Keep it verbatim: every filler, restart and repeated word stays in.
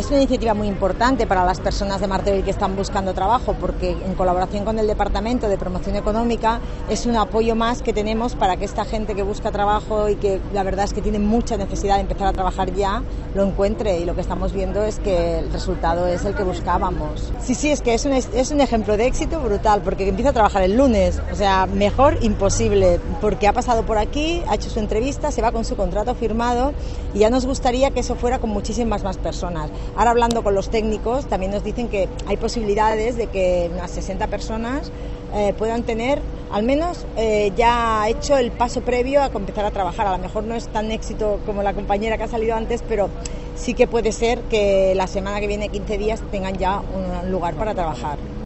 es una iniciativa muy importante para las personas de Martorell que están buscando trabajo, porque en colaboración con el Departamento de Promoción Económica es un apoyo más que tenemos para que esta gente que busca trabajo y que la verdad es que tiene mucha necesidad de empezar a trabajar ya, lo encuentre, y lo que estamos viendo es que el resultado es el que buscábamos. Sí, sí, es que es un, es un ejemplo de éxito brutal, porque empieza a trabajar el lunes, o sea, mejor imposible, porque ha pasado por aquí, ha hecho su entrevista, se va con su contrato firmado y ya nos gustaría que eso fuera con muchísimas más personas. Ahora, hablando con los técnicos, también nos dicen que hay posibilidades de que unas sesenta personas eh, puedan tener al menos eh, ya hecho el paso previo a empezar a trabajar. A lo mejor no es tan éxito como la compañera que ha salido antes, pero sí que puede ser que la semana que viene, quince días, tengan ya un lugar para trabajar.